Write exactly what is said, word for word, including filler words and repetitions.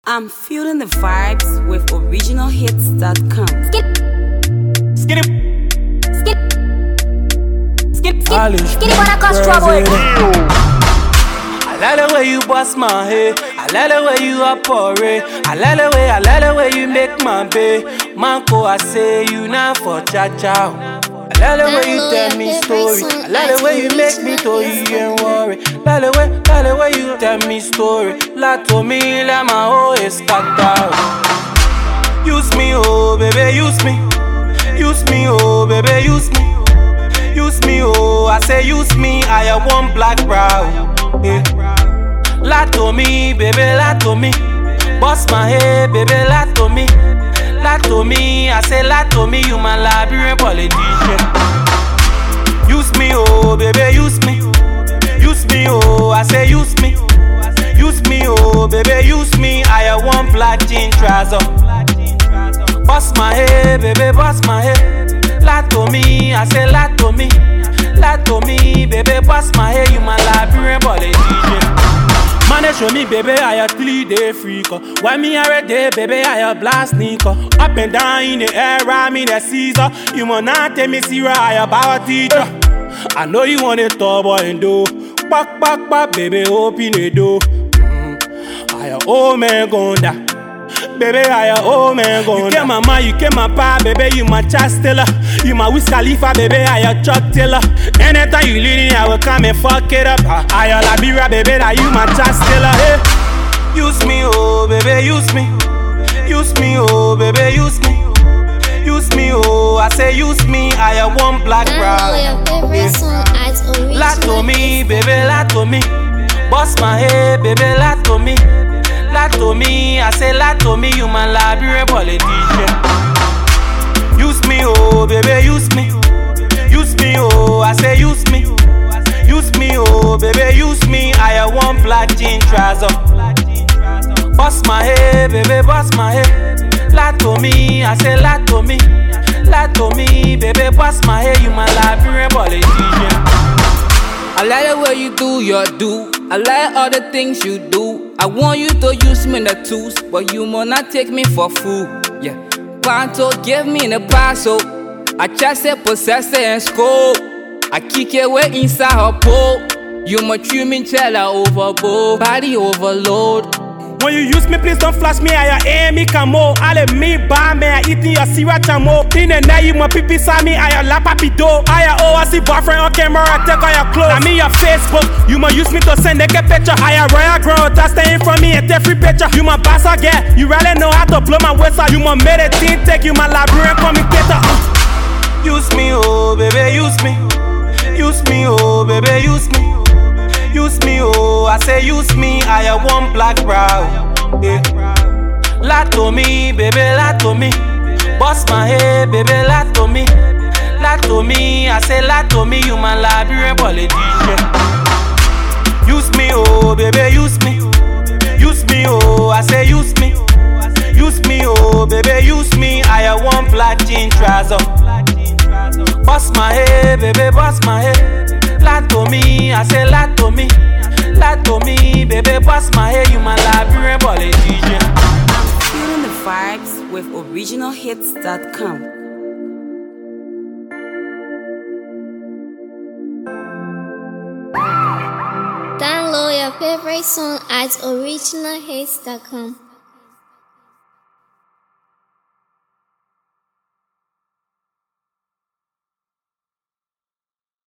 I'm feeling the vibes with original hits dot com. Skip, Skip, skip, skip, skip, Polish skip, wanna cause trouble. I like the way you bust my head. I like the way you are porray. I like the way, I like the way you make my bae. Manko, I say you now for cha cha. I like the way you tell me story. I like the way you make me to you ain't worry. Like the way, like the way you tell me story. Like to me, like my whole is scattered. Use me, oh baby, use me. Use me, oh baby, use me. Use me, oh, I say use me. I have one black brow. Yeah. Lie to me, baby, lie to me. Bust my head, baby, lie to me. Lie to me, I say lie to me. You my Liberian politician. Use me, oh, baby, use me. Use me, oh, I say use me. Use me, oh, baby, use me. I have one black jean trouser. Bust my head, baby, bust my head. Lie to me, I say lie to me. Lie to me, baby, bust my head. You my Liberian politician. Man, they show me, baby, I a three day freaker. Why me every day, baby, I a blast sneaker. Up and down in the air, I mean the Caesar. You must not tell me, see where I a power teacher. I know you want it tall boy and do. Back, back, back, baby, open the door. Mm. I a old man gone die. Baby, I a old man gone. You get my man, you get my pa, baby, you my child stealer. You my Wiz Khalifa, baby, I a truck tiller. Anytime you leading, I will come and fuck it up. I a Liberia, baby, that you my child stealer. Hey. Use me, oh, baby, use me. Use me, oh, baby, use me. Use me, oh, I say use me. I a one black brow. Lie to me, baby, lie to me. Bust my head, baby, lie to me. Lie to me, I say lie to me. You my Liberian politician. Use me, oh, baby, use me. Use me, oh, I say use me. Use me, oh, baby, use me. I have one black jean trouser. Bust my head, baby, bust my head. Lie to me, I say lie to me. Lie to me, baby, bust my head. You my Liberian politician. I like the way you do your do. I like all the things you do. I want you to use me in the tools, but you must not take me for fool. Yeah, Panto give me the passo. I just say possess and scope. I kick it way inside her pole. You must treat me till I overboard. Body overload. When you use me, please don't flash me. I am me camo. I let me buy me. I eating your sriracha mo. In the night, you my pipi saw me. I la papi do. I oh I see boyfriend on camera. I take all your clothes. I mean your Facebook. You ma use me to send a picture. I a royal girl that's staying from me and take free picture. You my boss I get. You really know how to blow my whistle. You my medicine take. You my Liberian communicator. Uh. Use me, oh baby, use me. Use me, oh baby, use me. Use me, oh, I say use me. I have one black brow. Yeah. Lie to me, baby, lie to me. Bust my head, baby, lie to me. Lie to me, I say lie to me. You my Liberian politician. Use me, oh, baby, use me. Use me, oh, I say use me. Use me, oh, baby, use me. I have one black jean trouser. Bust my head, baby, bust my head. Lie to me, I say lie to me. Lie to me, baby, bust my head. You my Liberian politician. I'm feeling the vibes with original hits dot com. Download your favorite song at original hits dot com.